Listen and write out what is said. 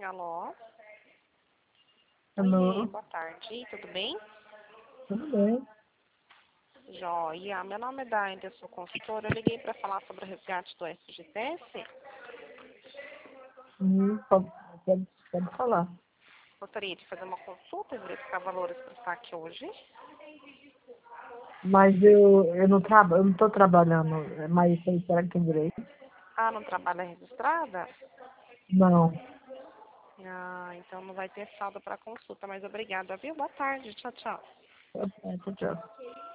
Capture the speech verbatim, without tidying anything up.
Alô? Oiê, Alô? boa tarde, tudo bem? Tudo bem? Joia, meu nome é Daine, eu sou consultora. Eu liguei para falar sobre o resgate do S G T S. Hum, pode, pode, pode falar. Gostaria de fazer uma consulta e verificar valores para estar aqui hoje. Mas eu, eu não traba, eu não estou trabalhando, mas será que tem direito? Ah, não trabalha registrada? Não. Ah, então não vai ter saldo para consulta, mas obrigada, viu? Boa tarde, tchau, tchau. Tá certo, tchau.